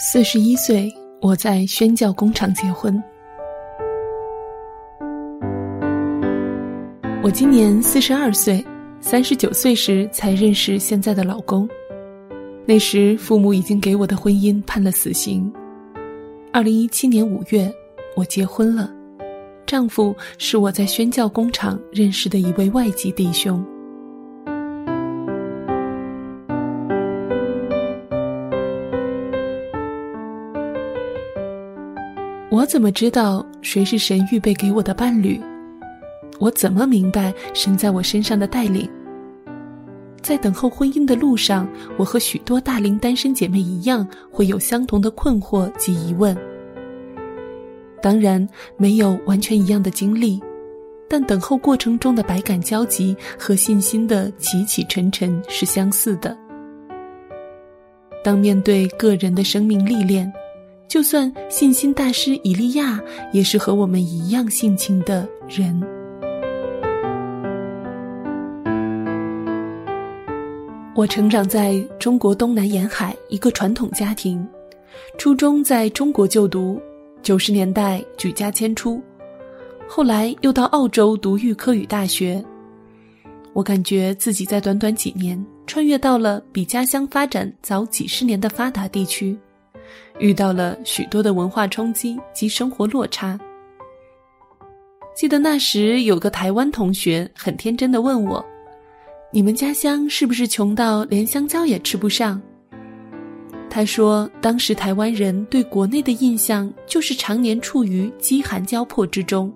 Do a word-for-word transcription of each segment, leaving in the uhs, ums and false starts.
四十一岁，我在宣教工厂结婚。我今年四十二岁，三十九岁时才认识现在的老公。那时父母已经给我的婚姻判了死刑。二零一七年五月，我结婚了，丈夫是我在宣教工厂认识的一位外籍弟兄。我怎么知道谁是神预备给我的伴侣？我怎么明白神在我身上的带领？在等候婚姻的路上，我和许多大龄单身姐妹一样，会有相同的困惑及疑问。当然，没有完全一样的经历，但等候过程中的百感交集和信心的起起沉沉是相似的。当面对个人的生命历练，就算信心大师以利亚也是和我们一样性情的人。我成长在中国东南沿海一个传统家庭，初中在中国就读，九十年代举家迁出，后来又到澳洲读预科语大学。我感觉自己在短短几年穿越到了比家乡发展早几十年的发达地区，遇到了许多的文化冲击及生活落差。记得那时有个台湾同学很天真地问我，你们家乡是不是穷到连香蕉也吃不上？他说当时台湾人对国内的印象就是常年处于饥寒交迫之中。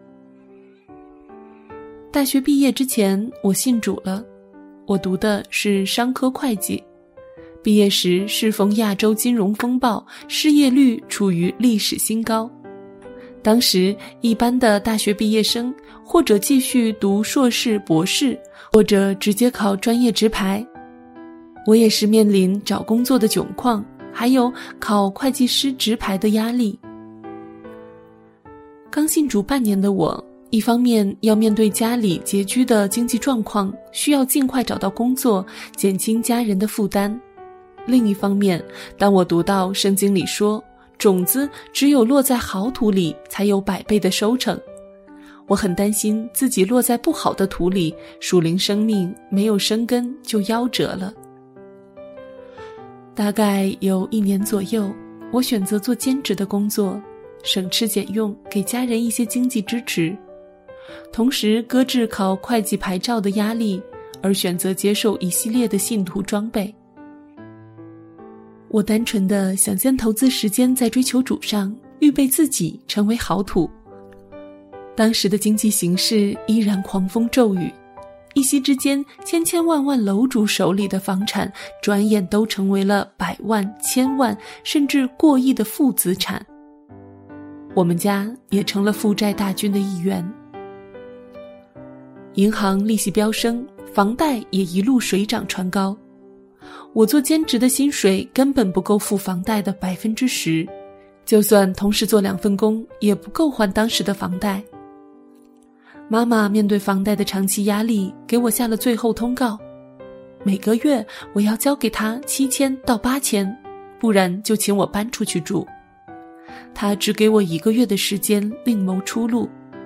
大学毕业之前我信主了，我读的是商科会计，毕业时适逢亚洲金融风暴，失业率处于历史新高。当时一般的大学毕业生或者继续读硕士博士，或者直接考专业职牌。我也是面临找工作的窘况，还有考会计师职牌的压力。刚信主半年的我，一方面要面对家里拮据的经济状况，需要尽快找到工作，减轻家人的负担。另一方面，当我读到圣经里说，种子只有落在好土里才有百倍的收成，我很担心自己落在不好的土里，属灵生命没有生根就夭折了。大概有一年左右，我选择做兼职的工作，省吃俭用，给家人一些经济支持，同时搁置考会计牌照的压力，而选择接受一系列的信徒装备。我单纯的想先投资时间在追求主上，预备自己成为好土。当时的经济形势依然狂风骤雨，一夕之间，千千万万楼主手里的房产转眼都成为了百万、千万甚至过亿的负资产。我们家也成了负债大军的一员。银行利息飙升，房贷也一路水涨船高。我做兼职的薪水根本不够付房贷的百分之十，就算同时做两份工，也不够还当时的房贷。妈妈面对房贷的长期压力，给我下了最后通告，每个月我要交给她七千到八千，不然就请我搬出去住。她只给我一个月的时间，另谋出路。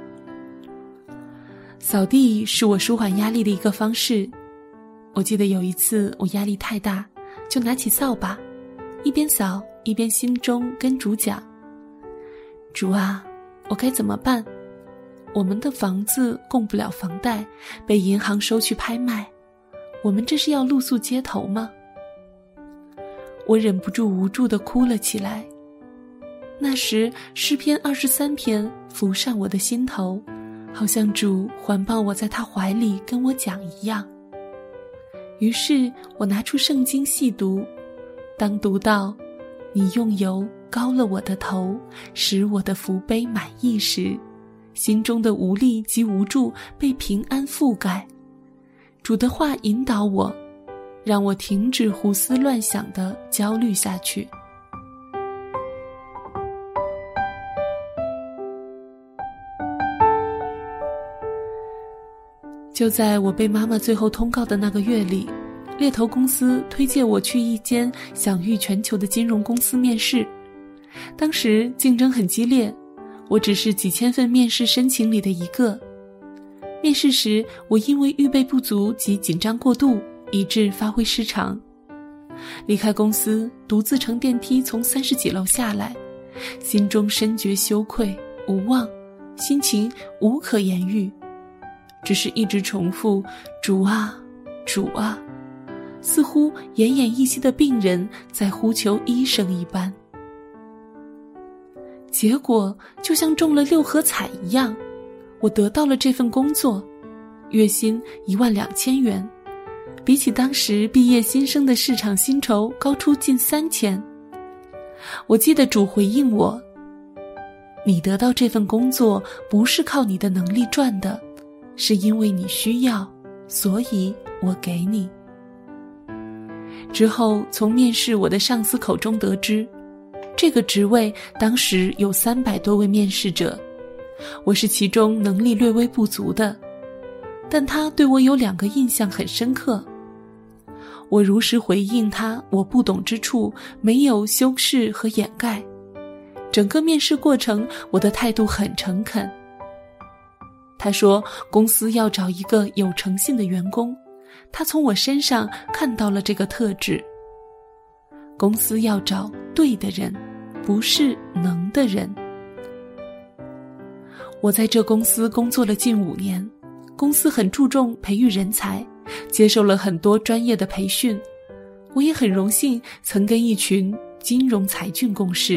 扫地是我舒缓压力的一个方式。我记得有一次我压力太大，就拿起扫把，一边扫一边心中跟主讲，主啊，我该怎么办？我们的房子供不了房贷，被银行收去拍卖，我们这是要露宿街头吗？我忍不住无助地哭了起来。那时诗篇二十三篇浮上我的心头，好像主环抱我在他怀里跟我讲一样。于是我拿出圣经细读，当读到你用油膏了我的头，使我的福杯满溢时，心中的无力及无助被平安覆盖。主的话引导我，让我停止胡思乱想的焦虑下去。就在我被妈妈最后通告的那个月里， 猎头公司推荐我去一间享誉全球的金融公司面试。当时竞争很激烈，我只是几千份面试申请里的一个。面试时，我因为预备不足及紧张过度，以致发挥失常。离开公司，独自乘电梯从三十几楼下来，心中深觉羞愧无望，心情无可言喻，只是一直重复主啊主啊，似乎奄奄一息的病人在呼求医生一般。结果就像中了六合彩一样，我得到了这份工作，月薪一万两千元，比起当时毕业新生的市场薪酬高出近三千。我记得主回应我，你得到这份工作不是靠你的能力赚的，是因为你需要，所以我给你。之后从面试我的上司口中得知，这个职位当时有三百多位面试者，我是其中能力略微不足的，但他对我有两个印象很深刻。我如实回应他我不懂之处，没有修饰和掩盖。整个面试过程，我的态度很诚恳。他说公司要找一个有诚信的员工，他从我身上看到了这个特质。公司要找对的人，不是能的人。我在这公司工作了近五年，公司很注重培育人才，接受了很多专业的培训。我也很荣幸曾跟一群金融才俊共事。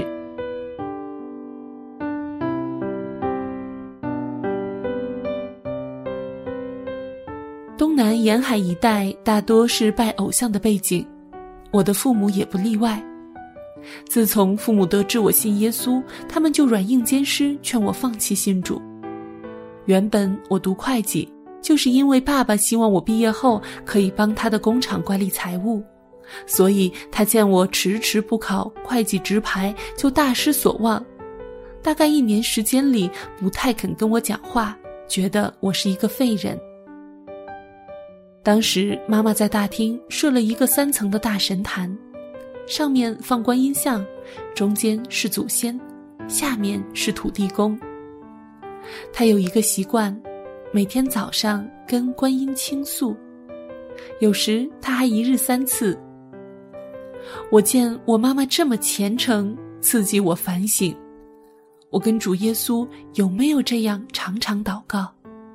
东南沿海一带大多是拜偶像的背景，我的父母也不例外。自从父母得知我信耶稣，他们就软硬兼施，劝我放弃信主。原本我读会计，就是因为爸爸希望我毕业后可以帮他的工厂管理财务，所以他见我迟迟不考会计执牌，就大失所望。大概一年时间里，不太肯跟我讲话，觉得我是一个废人。当时妈妈在大厅设了一个三层的大神坛，上面放观音像，中间是祖先，下面是土地公。她有一个习惯，每天早上跟观音倾诉，有时她还一日三次。我见我妈妈这么虔诚，刺激我反省，我跟主耶稣有没有这样常常祷告？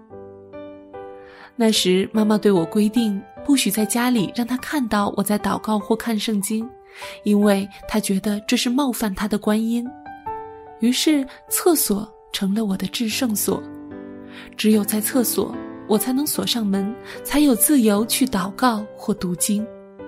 那时妈妈对我规定，不许在家里让她看到我在祷告或看圣经，因为她觉得这是冒犯她的观音。于是厕所成了我的至圣所，只有在厕所我才能锁上门，才有自由去祷告或读经。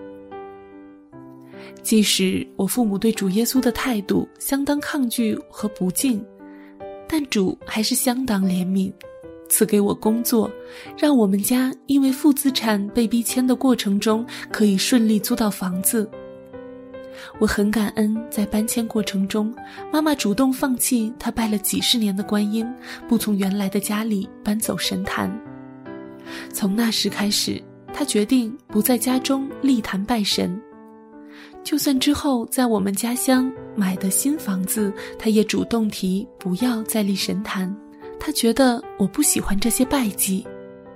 即使我父母对主耶稣的态度相当抗拒和不敬，但主还是相当怜悯，赐给我工作，让我们家因为负资产被逼迁的过程中可以顺利租到房子。我很感恩，在搬迁过程中，妈妈主动放弃她拜了几十年的观音，不从原来的家里搬走神坛。从那时开始，她决定不在家中立坛拜神。就算之后在我们家乡买的新房子，她也主动提不要再立神坛，她觉得我不喜欢这些拜祭。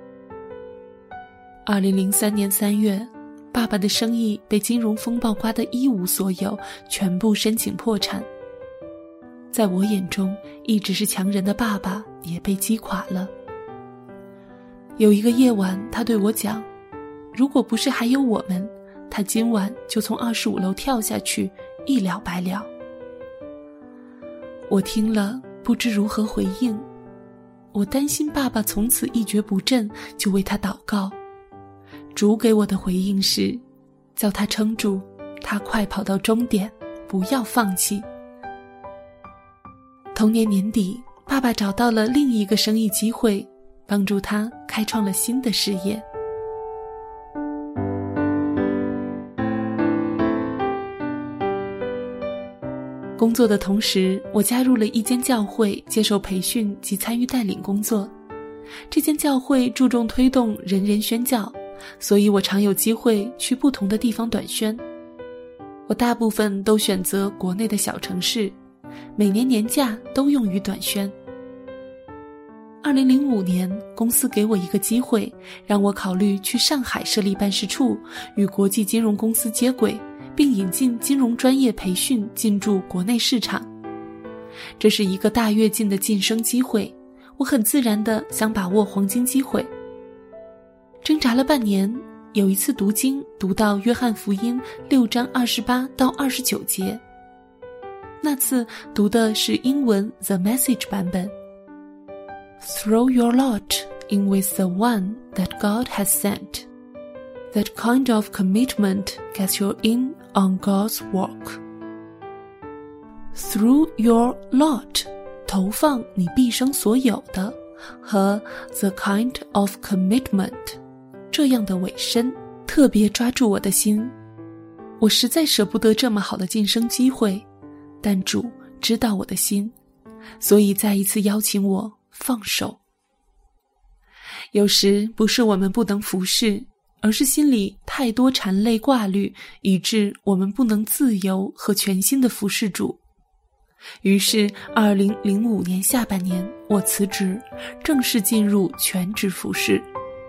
二零零三年三月，爸爸的生意被金融风暴刮得一无所有，全部申请破产。在我眼中，一直是强人的爸爸也被击垮了。有一个夜晚，他对我讲，如果不是还有我们，他今晚就从二十五楼跳下去，一了百了。我听了不知如何回应，我担心爸爸从此一蹶不振，就为他祷告。主给我的回应是，叫他撑住，他快跑到终点，不要放弃。同年年底，爸爸找到了另一个生意机会，帮助他开创了新的事业。工作的同时，我加入了一间教会，接受培训及参与带领工作。这间教会注重推动人人宣教， 所以我常有机会去不同的地方短宣。我大部分都选择国内的小城市，每年年假都用于短宣。二零零五年，公司给我一个机会，让我考虑去上海设立办事处，与国际金融公司接轨，并引进金融专业培训进驻国内市场。这是一个大跃进的晋升机会，我很自然地想把握黄金机会。挣扎了半年，有一次读经读到约翰福音六章二十八到二十九节，那次读的是英文 The Message 版本。Throw your lot in with the one that God has sent. That kind of commitment gets you in on God's work. Through your lot, 投放你毕生所有的，和 the kind of commitment, 这样的委身，特别抓住我的心。我实在舍不得这么好的晋升机会，但主知道我的心，所以再一次邀请我放手。有时不是我们不能服侍，而是心里太多缠累挂虑，以致我们不能自由和全心的服侍主。于是二零零五年下半年，我辞职，正式进入全职服侍。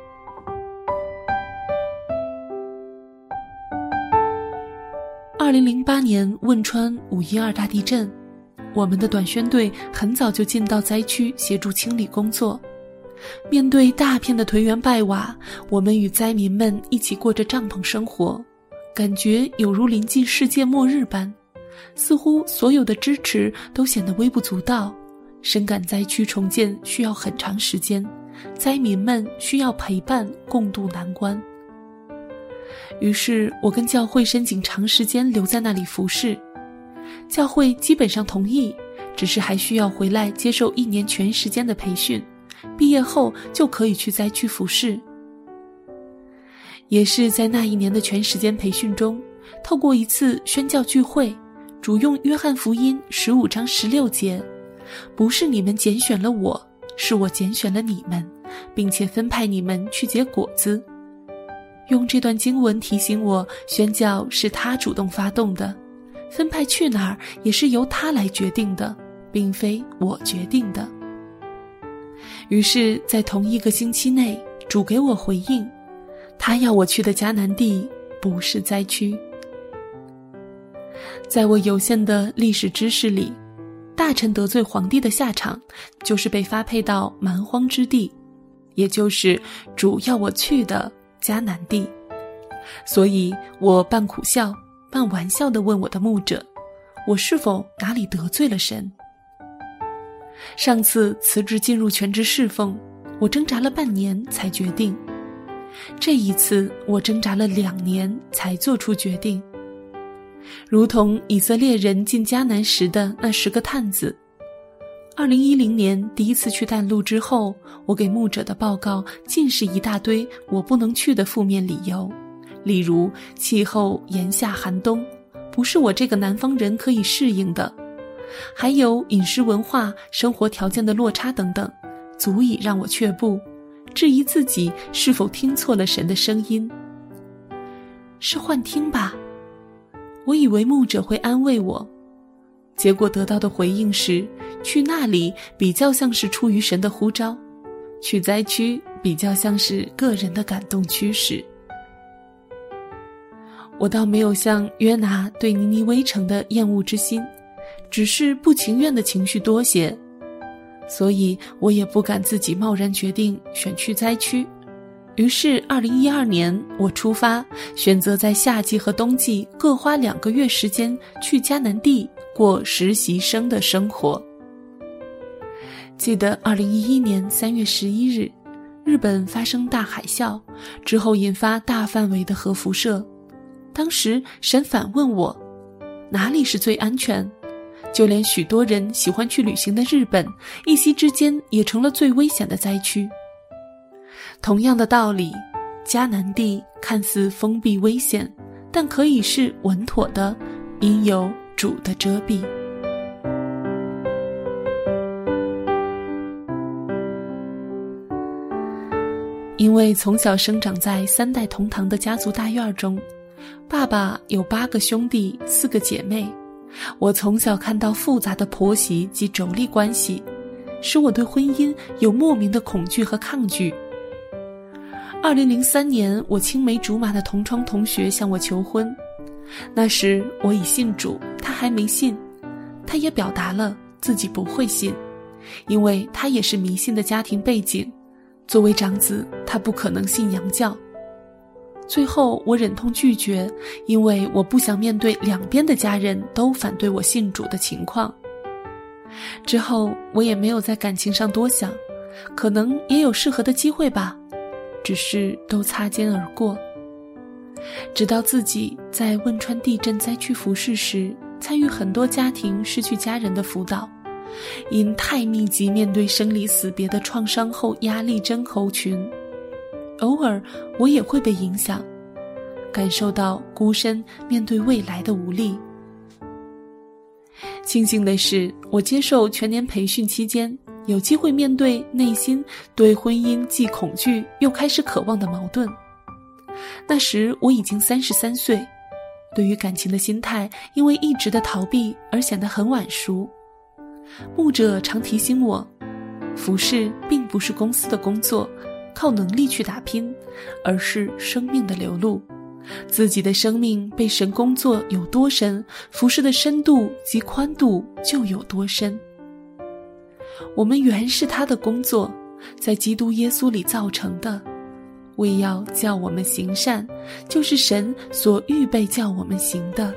二零零八年汶川五一二大地震，我们的短宣队很早就进到灾区协助清理工作。面对大片的颓垣败瓦，我们与灾民们一起过着帐篷生活，感觉有如临近世界末日般，似乎所有的支持都显得微不足道。深感灾区重建需要很长时间，灾民们需要陪伴共度难关。于是我跟教会申请长时间留在那里服侍，教会基本上同意，只是还需要回来接受一年全时间的培训，毕业后就可以去灾区服侍。也是在那一年的全时间培训中，透过一次宣教聚会，主用约翰福音十五章十六节，不是你们拣选了我，是我拣选了你们，并且分派你们去结果子。用这段经文提醒我，宣教是他主动发动的，分派去哪儿也是由他来决定的，并非我决定的。于是在同一个星期内，主给我回应，他要我去的迦南地不是灾区。在我有限的历史知识里，大臣得罪皇帝的下场就是被发配到蛮荒之地，也就是主要我去的迦南地。所以我半苦笑半玩笑地问我的牧者，我是否哪里得罪了神？上次辞职进入全职侍奉，我挣扎了半年才决定，这一次我挣扎了两年才做出决定。如同以色列人进迦南时的那十个探子，二零一零年第一次去探路之后，我给牧者的报告尽是一大堆我不能去的负面理由，例如气候炎夏寒冬，不是我这个南方人可以适应的，还有饮食文化生活条件的落差等等，足以让我却步，质疑自己是否听错了神的声音。是幻听吧？我以为牧者会安慰我，结果得到的回应是，去那里比较像是出于神的呼召，去灾区比较像是个人的感动驱使。我倒没有像约拿对尼尼微城的厌恶之心，只是不情愿的情绪多些，所以我也不敢自己贸然决定选去灾区。于是二零一二年我出发，选择在夏季和冬季各花两个月时间去迦南地过实习生的生活。记得二零一一年三月十一日，日本发生大海啸，之后引发大范围的核辐射。当时神反问我，哪里是最安全？就连许多人喜欢去旅行的日本，一夕之间也成了最危险的灾区。同样的道理，迦南地看似封闭危险，但可以是稳妥的，因有主的遮蔽。 因为从小生长在三代同堂的家族大院中，爸爸有八个兄弟，四个姐妹，我从小看到复杂的婆媳及妯娌关系，使我对婚姻有莫名的恐惧和抗拒。二零零三年，我青梅竹马的同窗同学向我求婚，那时我已信主，他还没信，他也表达了自己不会信，因为他也是迷信的家庭背景，作为长子，他不可能信洋教。最后我忍痛拒绝，因为我不想面对两边的家人都反对我信主的情况。之后我也没有在感情上多想，可能也有适合的机会吧，只是都擦肩而过。直到自己在汶川地震灾区服侍时，参与很多家庭失去家人的辅导，因太密集面对生离死别的创伤后压力症候群，偶尔我也会被影响，感受到孤身面对未来的无力。庆幸的是，我接受全年培训期间，有机会面对内心对婚姻既恐惧又开始渴望的矛盾。那时我已经三十三岁，对于感情的心态因为一直的逃避而显得很晚熟。牧者常提醒我，服侍并不是公司的工作，靠能力去打拼，而是生命的流露。自己的生命被神工作有多深，服侍的深度及宽度就有多深。我们原是他的工作，在基督耶稣里造成的，为要叫我们行善，就是神所预备叫我们行的。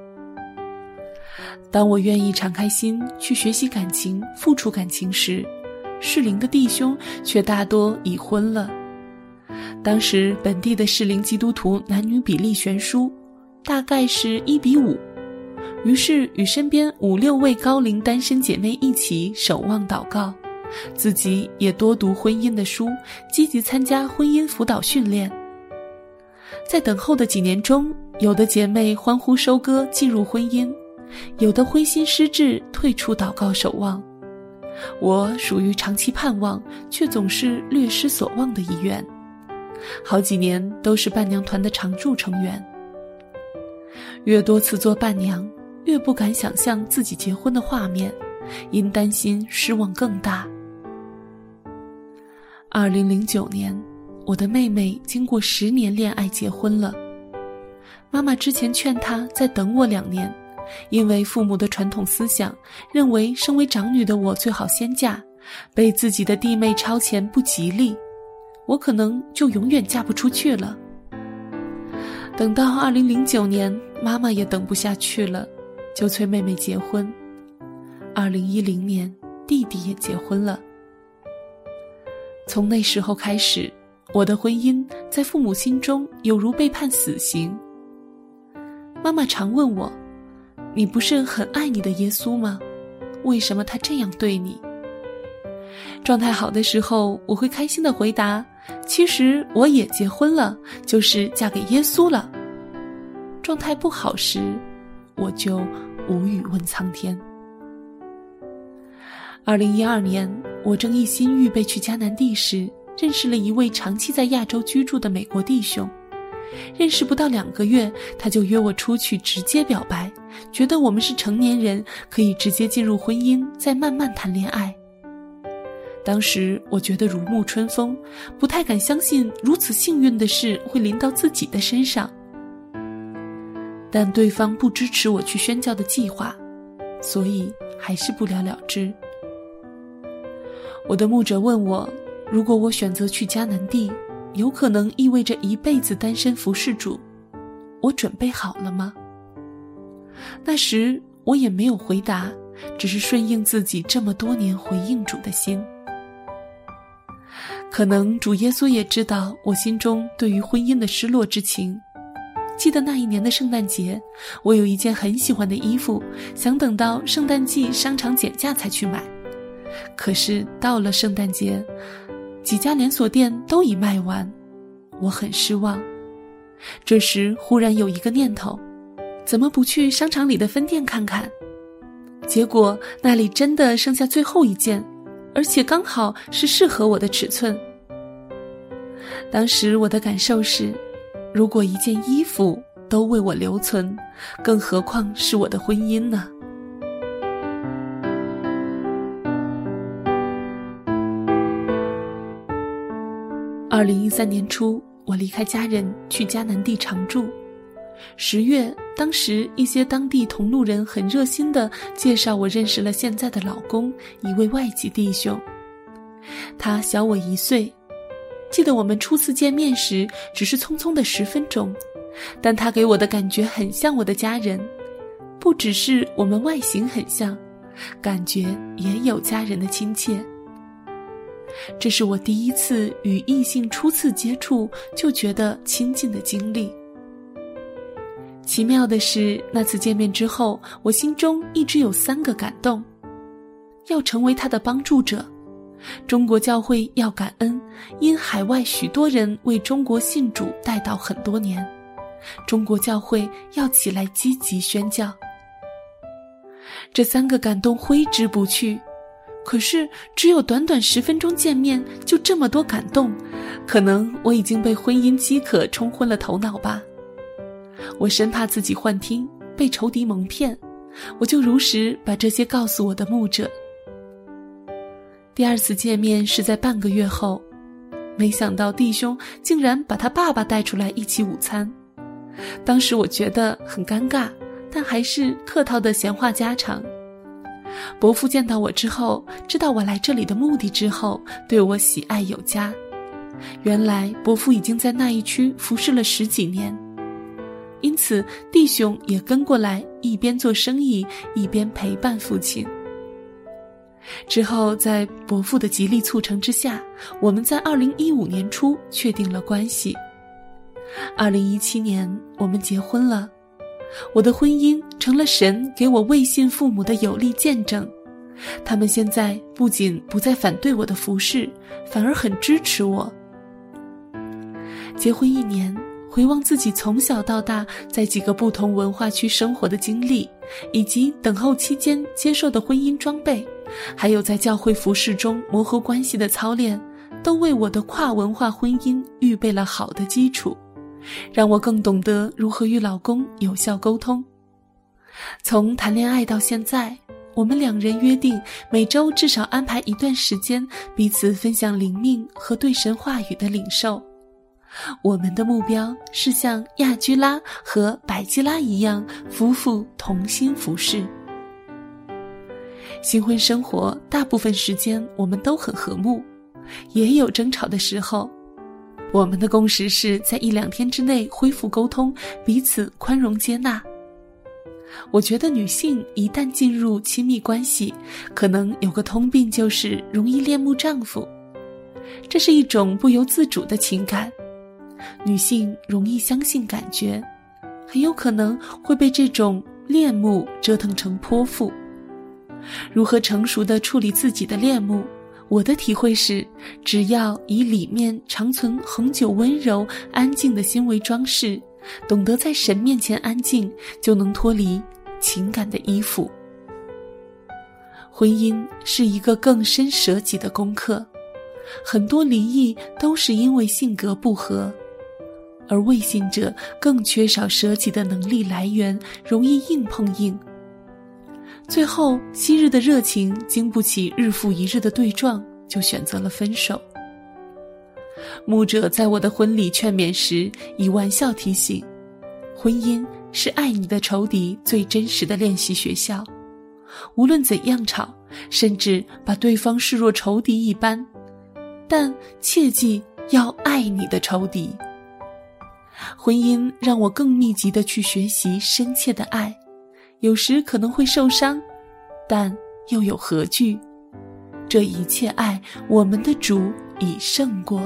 当我愿意敞开心去学习感情，付出感情时，适龄的弟兄却大多已婚了。当时本地的适龄基督徒男女比例悬殊，大概是一比五，于是与身边五六位高龄单身姐妹一起守望祷告，自己也多读婚姻的书，积极参加婚姻辅导训练。在等候的几年中，有的姐妹欢呼收割进入婚姻，有的灰心失志退出祷告守望。我属于长期盼望却总是略失所望的一员，好几年都是伴娘团的常驻成员。越多次做伴娘，越不敢想象自己结婚的画面，因担心失望更大。二零零九年，我的妹妹经过十年恋爱结婚了。妈妈之前劝她再等我两年，因为父母的传统思想认为身为长女的我最好先嫁，被自己的弟妹超前不吉利，我可能就永远嫁不出去了。等到二零零九年，妈妈也等不下去了，就催妹妹结婚。二零一零年，弟弟也结婚了。从那时候开始，我的婚姻在父母心中有如被判死刑。妈妈常问我，你不是很爱你的耶稣吗？为什么他这样对你？状态好的时候，我会开心地回答，其实我也结婚了，就是嫁给耶稣了。状态不好时，我就无语问苍天。二零一二年，我正一心预备去迦南地时，认识了一位长期在亚洲居住的美国弟兄。认识不到两个月，他就约我出去直接表白，觉得我们是成年人，可以直接进入婚姻，再慢慢谈恋爱。当时我觉得如沐春风，不太敢相信如此幸运的事会临到自己的身上。但对方不支持我去宣教的计划，所以还是不了了之。我的牧者问我，如果我选择去迦南地，有可能意味着一辈子单身服侍主，我准备好了吗？那时我也没有回答，只是顺应自己这么多年回应主的心。可能主耶稣也知道我心中对于婚姻的失落之情。记得那一年的圣诞节，我有一件很喜欢的衣服，想等到圣诞季商场减价才去买。可是到了圣诞节，几家连锁店都已卖完，我很失望。这时忽然有一个念头，怎么不去商场里的分店看看？结果那里真的剩下最后一件，而且刚好是适合我的尺寸。 当时我的感受是，如果一件衣服都为我留存，更何况是我的婚姻呢？二零一三年初，我离开家人去迦南地常住。十月，当时一些当地同路人很热心地介绍我认识了现在的老公，一位外籍弟兄。他小我一岁，记得我们初次见面时只是匆匆的十分钟，但他给我的感觉很像我的家人，不只是我们外形很像，感觉也有家人的亲切。这是我第一次与异性初次接触就觉得亲近的经历。奇妙的是，那次见面之后，我心中一直有三个感动：要成为他的帮助者，中国教会要感恩，因海外许多人为中国信主代祷很多年，中国教会要起来积极宣教。这三个感动挥之不去，可是只有短短十分钟见面就这么多感动，可能我已经被婚姻饥渴冲昏了头脑吧。我生怕自己幻听，被仇敌蒙骗，我就如实把这些告诉我的牧者。第二次见面是在半个月后，没想到弟兄竟然把他爸爸带出来一起午餐。当时我觉得很尴尬，但还是客套的闲话家常。伯父见到我之后，知道我来这里的目的之后，对我喜爱有加。原来伯父已经在那一区服侍了十几年，因此弟兄也跟过来，一边做生意一边陪伴父亲。之后在伯父的极力促成之下，我们在二零一五年初确定了关系。二零一七年我们结婚了，我的婚姻成了神给我未信父母的有力见证。他们现在不仅不再反对我的服事，反而很支持我。结婚一年，回望自己从小到大在几个不同文化区生活的经历，以及等候期间接受的婚姻装备，还有在教会服事中磨合关系的操练，都为我的跨文化婚姻预备了好的基础，让我更懂得如何与老公有效沟通。从谈恋爱到现在，我们两人约定每周至少安排一段时间彼此分享灵命和对神话语的领受。我们的目标是像亚居拉和百基拉一样，夫妇同心服事。新婚生活大部分时间我们都很和睦，也有争吵的时候。我们的共识是在一两天之内恢复沟通，彼此宽容接纳。我觉得女性一旦进入亲密关系，可能有个通病，就是容易恋慕丈夫。这是一种不由自主的情感。女性容易相信感觉，很有可能会被这种恋慕折腾成泼妇。如何成熟地处理自己的恋慕，我的体会是，只要以里面长存恒久温柔安静的心为装饰，懂得在神面前安静，就能脱离情感的依附。婚姻是一个更深舍己的功课，很多离异都是因为性格不合，而未信者更缺少舍己的能力来源，容易硬碰硬。最后昔日的热情经不起日复一日的对撞，就选择了分手。牧者在我的婚礼劝勉时以玩笑提醒，婚姻是爱你的仇敌最真实的练习学校，无论怎样吵，甚至把对方视若仇敌一般，但切记要爱你的仇敌。婚姻让我更密集地去学习深切的爱，有时可能会受伤，但又有何惧？这一切爱，我们的主已胜过。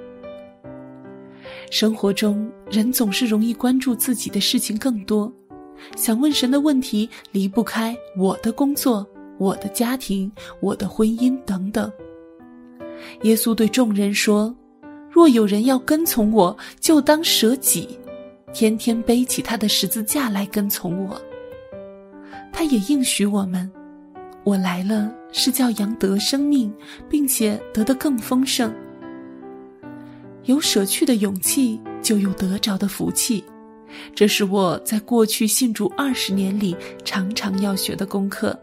生活中，人总是容易关注自己的事情更多，想问神的问题离不开我的工作、我的家庭、我的婚姻等等。耶稣对众人说，若有人要跟从我，就当舍己，天天背起他的十字架来跟从我。他也应许我们，我来了是叫羊得生命，并且得得更丰盛。 有舍去的勇气，就有得着的福气。这是我在过去信主二十年里常常要学的功课。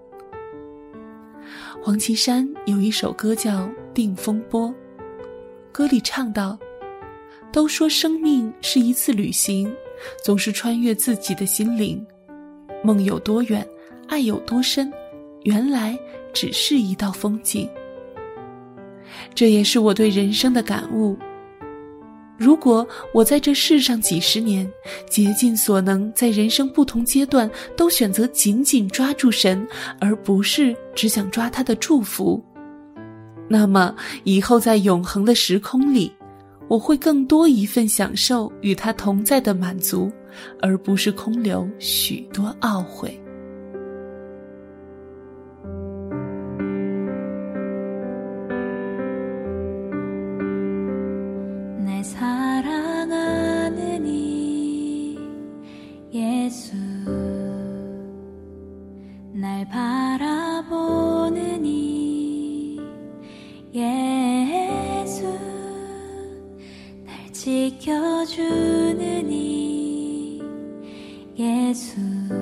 黄绮珊有一首歌叫《定风波》，歌里唱道：都说生命是一次旅行，总是穿越自己的心灵，梦有多远，爱有多深，原来只是一道风景。这也是我对人生的感悟。如果我在这世上几十年，竭尽所能，在人生不同阶段都选择紧紧抓住神，而不是只想抓他的祝福，那么以后在永恒的时空里，我会更多一份享受与他同在的满足，而不是空留许多懊悔。 날 바라보는 이 예수, 날 지켜주는 이 예수,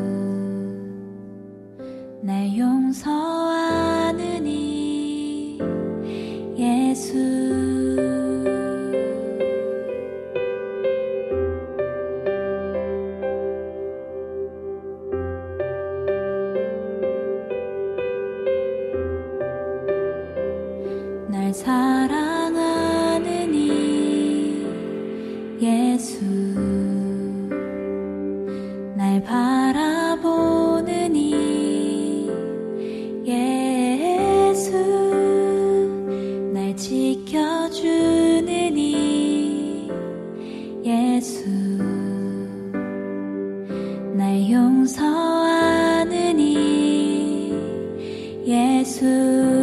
날 용서하는 이 예수. 날 사랑하는 이 예수, 날 바라보는 이 예수, 날 지켜주는 이 예수, 날 용서하는 이 예수.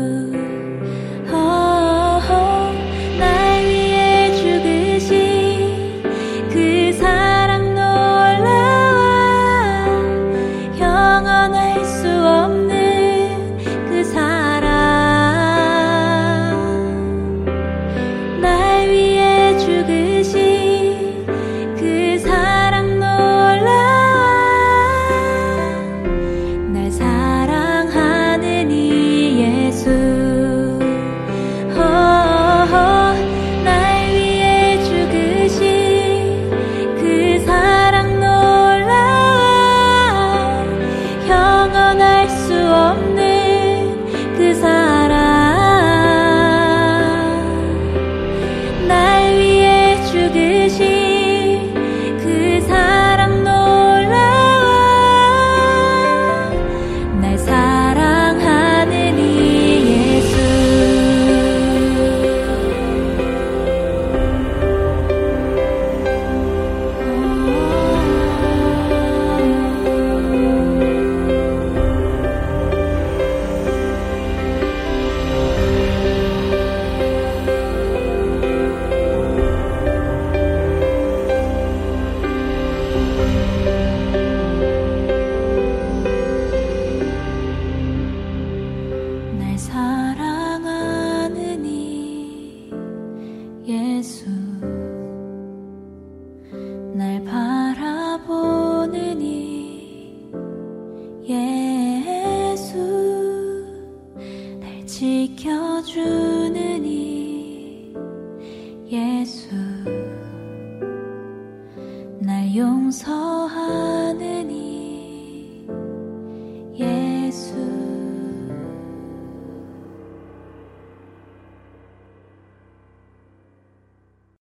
날 바라보는 이 예수, 날 지켜주는 이 예수, 날 용서하는 이 예수.